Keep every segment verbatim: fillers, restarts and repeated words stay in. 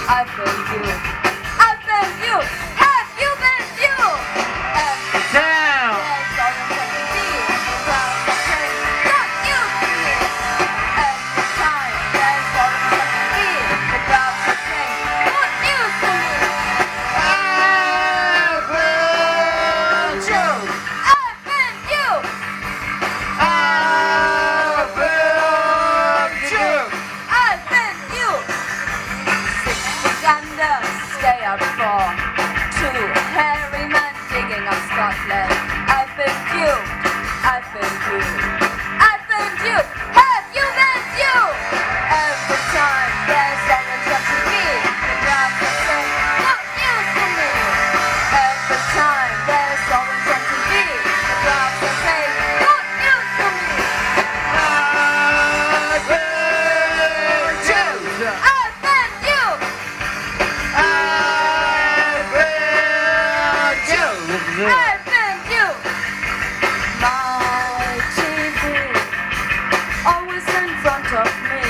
I've been you. I've been you. Have you been you? Every Down. there's always something new. The clouds are playing. Got you to me. Every time there's always something new. The clouds are playing. Got you to me. I've been you. I've been you. I've been you. I've been you. Six Uganda, stay up for two hairy men digging up Scotland. I've been you. I've been you. I've been you. Have you been you? Every time there's someone touching me, the crowds are saying, "What news to me?" Every time there's someone touching me, the crowds are saying, "What news to me?" I've been you. I've been you. I've been you. I've been you. My T V always in front of me.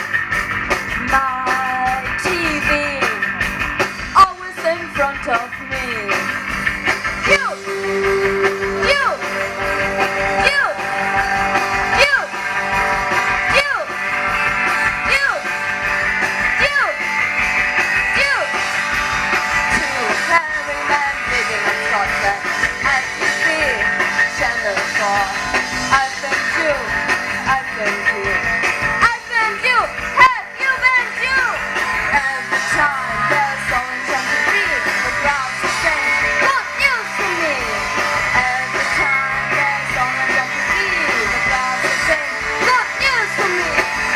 My T V always in front of me. You, you, you, you, you, you, you, you. Two hairy men digging up Scotland. At T V, Channel four. I've been you. I've been you. I've been you. Have you been you? Every time there's someone touching me, the crowds are saying, "What news to me?" Every time there's someone touching me, the crowds are saying, "What news to me?"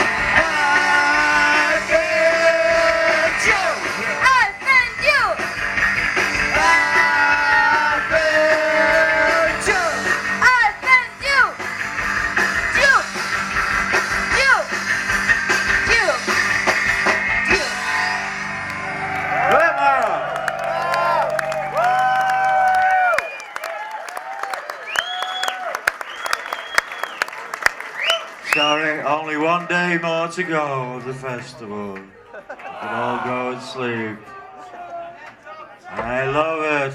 I've been you. I've been you. I've been you. I've been you. You. You. You. You. Good, Mara. Sorry, only one day more to go of the festival. We can all go and sleep. I love it.